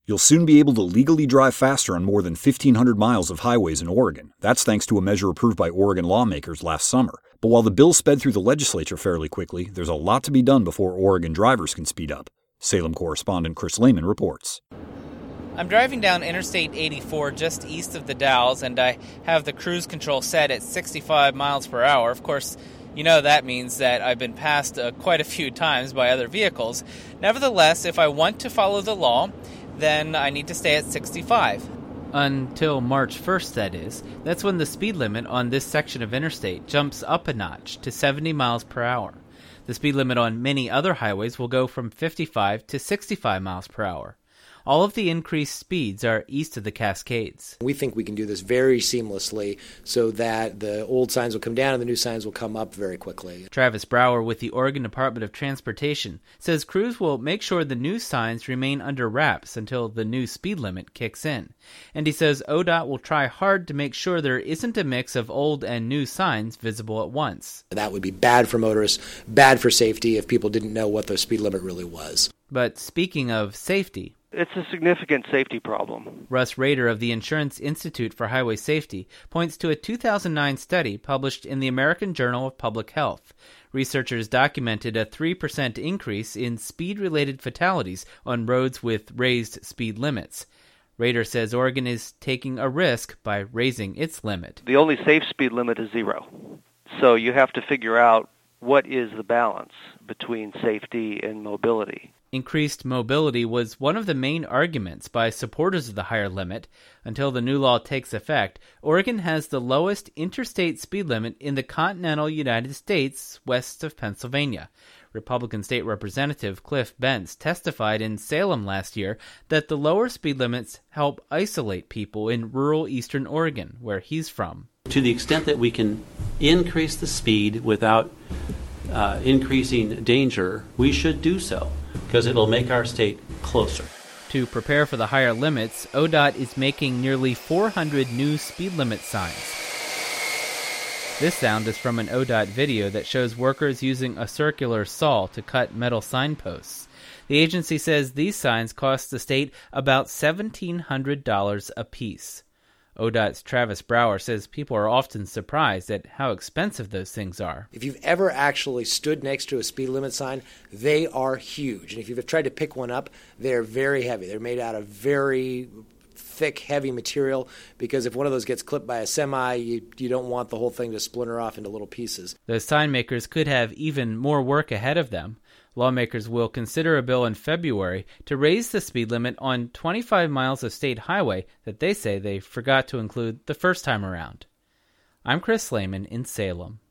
You'll soon be able to legally drive faster on more than 1,500 miles of highways in Oregon. That's thanks to a measure approved by Oregon lawmakers last summer. But while the bill sped through the legislature fairly quickly, there's a lot to be done before Oregon drivers can speed up. Salem correspondent Chris Lehman reports. I'm driving down Interstate 84 just east of the Dalles, and I have the cruise control set at 65 miles per hour. Of course, you know that means that I've been passed quite a few times by other vehicles. Nevertheless, if I want to follow the law, then I need to stay at 65. Until March 1st, that is. That's when the speed limit on this section of interstate jumps up a notch to 70 miles per hour. The speed limit on many other highways will go from 55 to 65 miles per hour. All of the increased speeds are east of the Cascades. We think we can do this very seamlessly so that the old signs will come down and the new signs will come up very quickly. Travis Brower with the Oregon Department of Transportation says crews will make sure the new signs remain under wraps until the new speed limit kicks in. And he says ODOT will try hard to make sure there isn't a mix of old and new signs visible at once. That would be bad for motorists, bad for safety if people didn't know what the speed limit really was. But speaking of safety, it's a significant safety problem. Russ Rader of the Insurance Institute for Highway Safety points to a 2009 study published in the American Journal of Public Health. Researchers documented a 3% increase in speed-related fatalities on roads with raised speed limits. Rader says Oregon is taking a risk by raising its limit. The only safe speed limit is 0. So you have to figure out what is the balance between safety and mobility. Increased mobility was one of the main arguments by supporters of the higher limit. Until the new law takes effect, Oregon has the lowest interstate speed limit in the continental United States west of Pennsylvania. Republican State Representative Cliff Bentz testified in Salem last year that the lower speed limits help isolate people in rural eastern Oregon, where he's from. To the extent that we can increase the speed without increasing danger, we should do so, because it'll make our state closer. To prepare for the higher limits, ODOT is making nearly 400 new speed limit signs. This sound is from an ODOT video that shows workers using a circular saw to cut metal signposts. The agency says these signs cost the state about $1,700 apiece. ODOT's Travis Brower says people are often surprised at how expensive those things are. If you've ever actually stood next to a speed limit sign, they are huge. And if you've tried to pick one up, they're very heavy. They're made out of very thick, heavy material, because if one of those gets clipped by a semi, you don't want the whole thing to splinter off into little pieces. Those sign makers could have even more work ahead of them. Lawmakers will consider a bill in February to raise the speed limit on 25 miles of state highway that they say they forgot to include the first time around. I'm Chris Lehman in Salem.